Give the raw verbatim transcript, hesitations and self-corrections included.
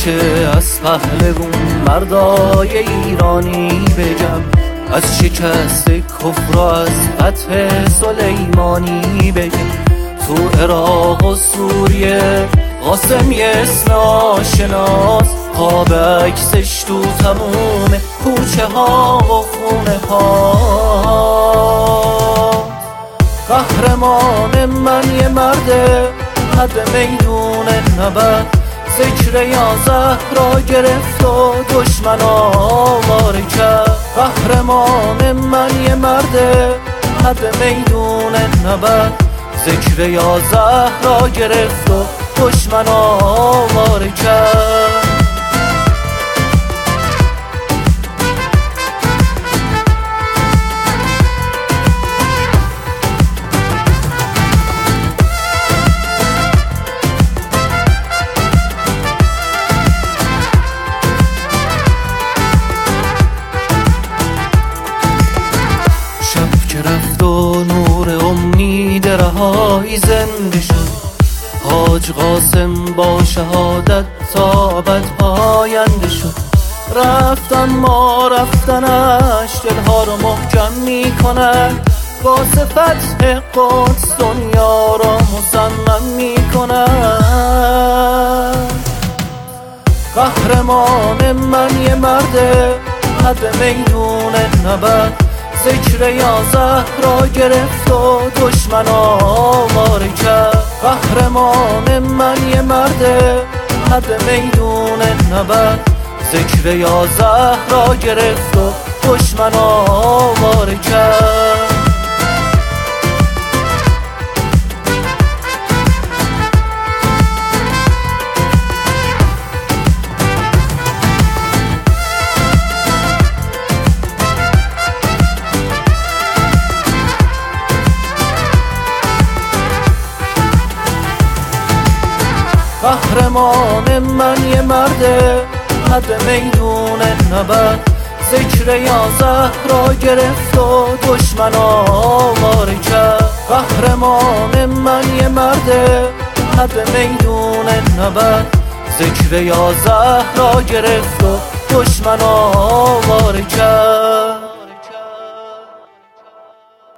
که از پهلوون مردای ایرانی بگم، از شکست کفر و از فتح سلیمانی بگم. تو عراق و سوریه قاسمی اسم آشناس، خواب عکسش تو تموم کوچه ها و خونه ها. قهرمان من یه مرده حد میدون نبرد، ذکر یازده را گرفت و دشمن آواره کرد. قهرمان من یه مرده حد میدون نبرد، ذکر یازده را گرفت و دشمن آواره کرد. رفت و نور امید رهایی زنده شد، حاج قاسم با شهادت تا ابد پاینده شد. رفتن ما رفتنش دلها رو محکم می کنن، واسه فتح قدس دنیا را مصمم می کنن. قهرمان من یه مرده حد میدون نبرد، ذکر یازده را گرفت و دشمن آواره کرد. قهرمان من یه مرده حد میدون نبرد، ذکر یازده را گرفت و دشمن آواره کرد. قهرمان من یه مرده حد میدون نبرد، ذکر یازده را گرفت و دشمن آواره کرد. قهرمان من یه مرده حد میدون نبرد، ذکر یازده را گرفت و دشمن آواره کرد.